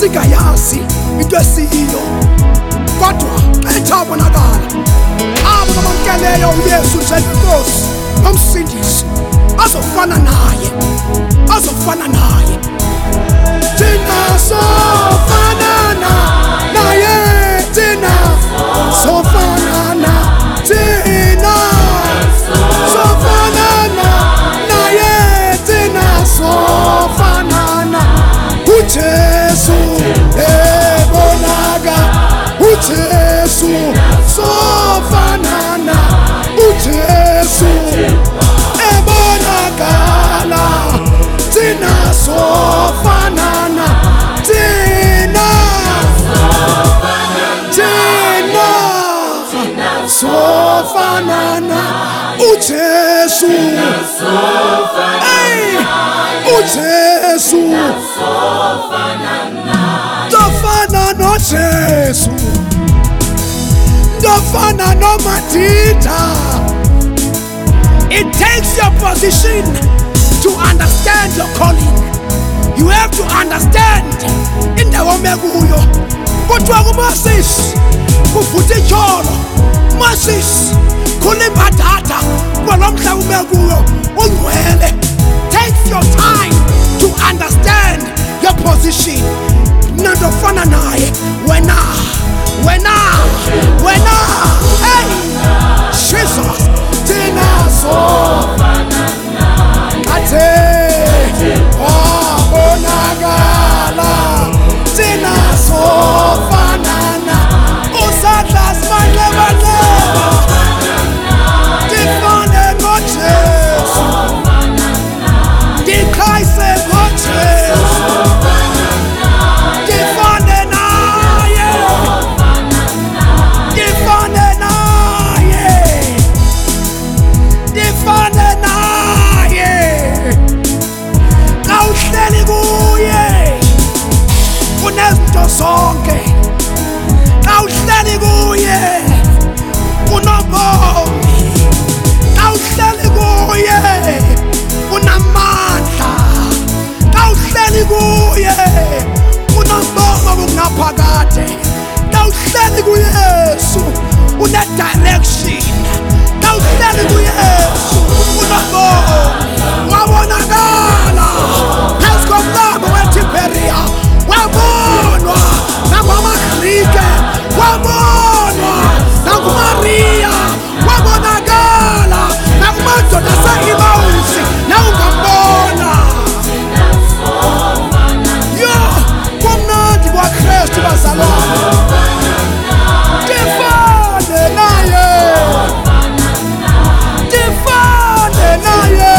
singayazi into esiyiyo, kodwa xa abonakala abo abamkeleyo uYesu njengenkosi nomsindisi azofana naye, azofana naye. Thina sofana naye, thina sofana naye, thina sofana naye, thina sofana naye. uJesu ebonaka, uJesu sofana naye, uJesu ebonakala, thina sofana naye, thina sofana naye, uJesu, uJesu ndofana noJesu, ndofana noMatita. It takes your position to understand your calling. You have to understand indawo mekuyo. Kuthiwa kuMoses kuvutha ityholo, Moses kulimbadada kwalo mhlaba umekuyo ungcwele. Take your time to understand your position. Ndofana naye wena, hey Jesus, thina sofana naye, wabonakala, thina sofana naye, usatla simanlebanleba, ndifane noJesu, ndikhayise ngoJesu, ndifane naye, ndifane naye, ndifane naye. Xa uhleli kuye unezinto zonke, xa uhleli kuye unobomi, xa uhleli kuye unamandla, xa uhleli kuye unobomi obungaphakade, xa uhleli kuYesu une-direction, xa uhleli kuYesu unobomi. Wabonakala phezu komlambo weTiberiya, wabonwa nangamaGrike, wabonwa nanguMariya, wabonakala nakumadoda ase-Emawusi nawungambona. Yo, kumnandi kwaKristu bazalwane, ndifane naye, ndifane naye,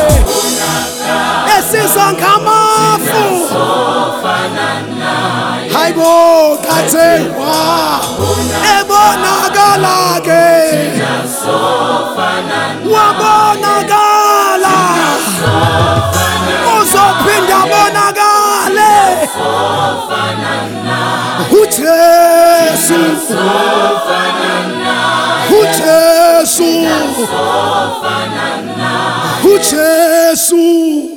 esizwa ngamafu, hayibo kaThengwa ebonakala ke, wabonakala, uzophinda abonakale, uJesu, uJesu, uJesu.